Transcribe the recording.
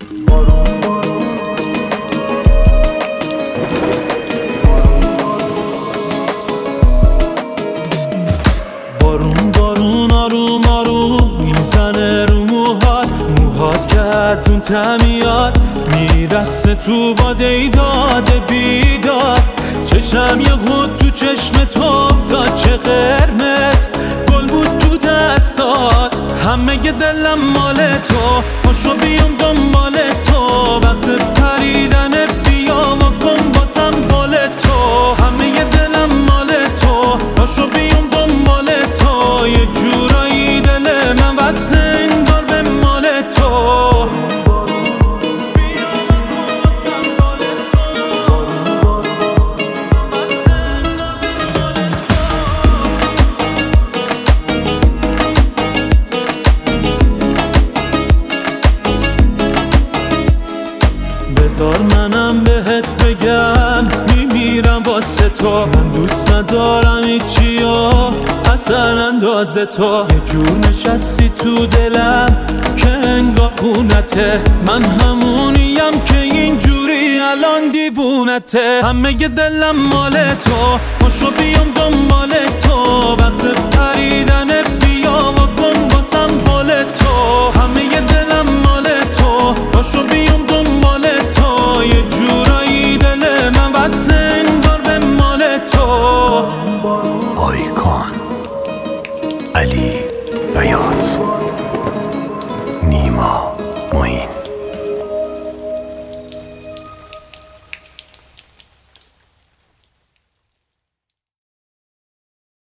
بارون بارون آروم آروم میزنه رو موهات که از اون تمیاد میرقصه تو باده داده بیداد. چشم یه خود تو چشم تو افتاد، چه قرمز گل بود تو دستات. همه دلم مال تو، پاشو بیام دنبال تو. وقت پریدن بیا و کن باسم بال تو. همه دلم مال تو، پاشو بیام دنبال تو. یه جورایی دل من وصله انگار به مال تو. بذار منم بهت بگم میمیرم واسه تو. من دوست ندارم هیچیو اصلا اندازه تو. یه جور نشستی تو دلم که انگار خونته. من همونیم که اینجوری الان دیوونته. همه دلم مال تو، پاشو بیام دنبال تو. وقت پریدن بیا و کن باسم بال تو. همه دلم مال تو، پاشو بیام دنبال تو. یه جورایی دل من وصله انگار به مال تو. آیکان علی بیات.